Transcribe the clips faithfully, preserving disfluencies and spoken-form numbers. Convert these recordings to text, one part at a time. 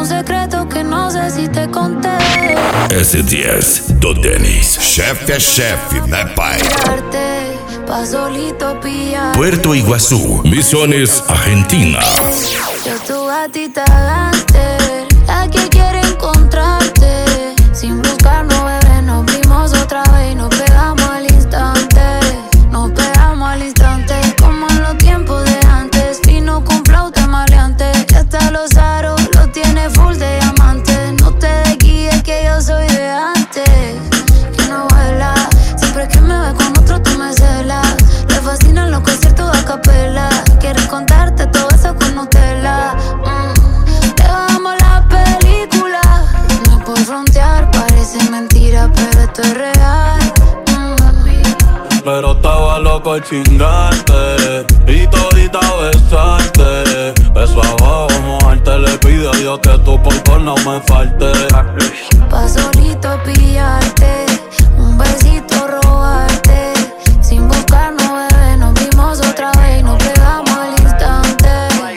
un secreto que no sé si te conté. Esse diez do Dennis. Chefe é chefe, né, pai? Mirarte, pa' solito pillar. Puerto Iguazú, Misiones, Argentina. Yo tu gatita gánster, la que quiere encontrarte. Sin buscarnos, bebé, nos vimos otra vez y nos pegamos al instante. Nos pegamos al instante, como en los tiempos de antes. Fino con flauta maleante, ya hasta los aros lo tiene full de diamantes. No te desguíes que yo soy de antes, que no vuela. Siempre que me ve con otro tú me celas. Le fascinan los conciertos a capela. Quiere contarte todo eso con Nutella. mm. Te bajamos la película. No puedo frontear, parece mentira, pero esto es real. mm. Pero estaba loco chingarte y todita besarte. Beso abajo, mojarte, le pido a Dios que tu polvo no me falte. Pa' solito pillarte, un besito robarte. Sin buscarnos, bebé, nos vimos otra vez y nos pegamos al instante.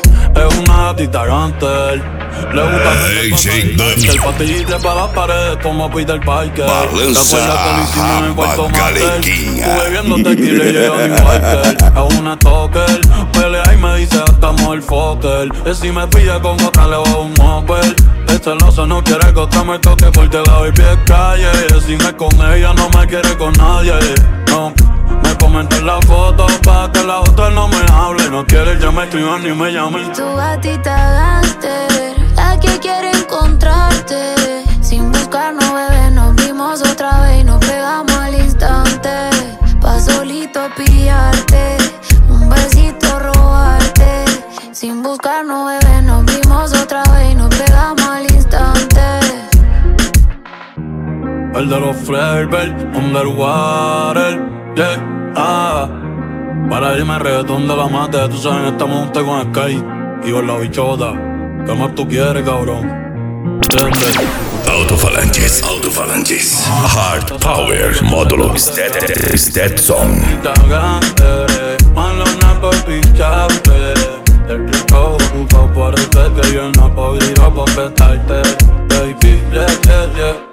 Es una gatita gánster, le gusta Hey, Jake Dunn. el patillite para las paredes como Peter Parker. Balanza, ¿Te acuerdas que lo hicimos en el cuarto Bacalequinha. Tú bebiendo tequila y yo en Walker. Es una stalker, pelea y me dice hagamos el fucker. Y si me pilla con otra le voy a un Opel. El celoso no quiere que otra me toque porque la baby es calle. Y si me con ella no me quiere con nadie. No, me comentan la foto pa' que la otra no me hable. No quiere ya me escriban ni me llamen. Tu gatita gánster, la que quiere encontrarte. Sin buscarnos, bebé, nos vimos otra vez y nos pegamos al instante. Pa' solito pillarte, un besito robarte. Sin buscarnos, bebé, nos vimos otra vez y nos pegamos al instante. El de los flavors, underwater, yeah, ah. Para irme reggaetón de la mate, tú sabes, en esta monte con Sky y con la bichota. ¿Qué más tú quieres, cabrón? ¿Entiendes? Alto-falantes, alto-falantes. Hard Power, módulo Stet- Stetson. Cagante, malo na por picharte. El rico, un favor que yo no podría por petarte. Baby, yeah, yeah, yeah.